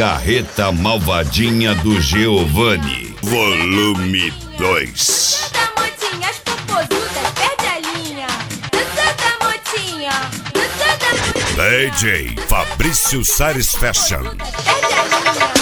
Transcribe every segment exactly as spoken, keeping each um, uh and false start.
Carreta Malvadinha do Giovanni, volume dois. Dança, motinha, as popozudas, perde a linha. Dança, motinha, dança, D J Fabrício Sares Fashion. perde a linha.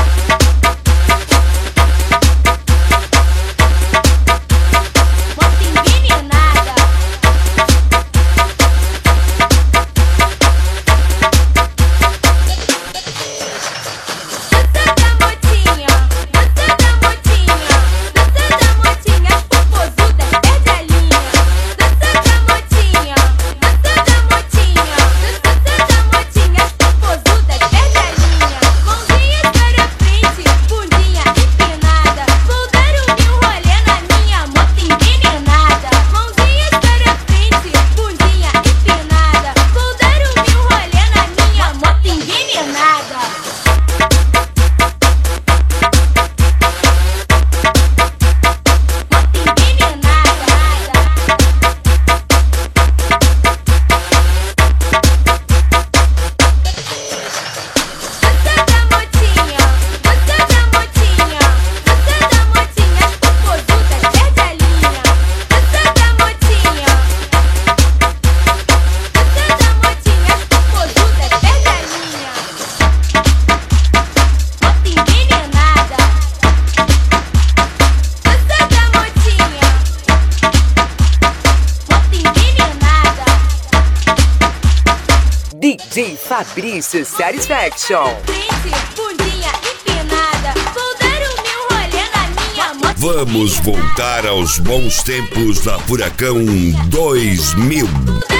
D J Fabrício Satisfaction. Bundinha empinada, vou dar o meu rolê na minha moto. Vamos voltar aos bons tempos da Furacão dois mil.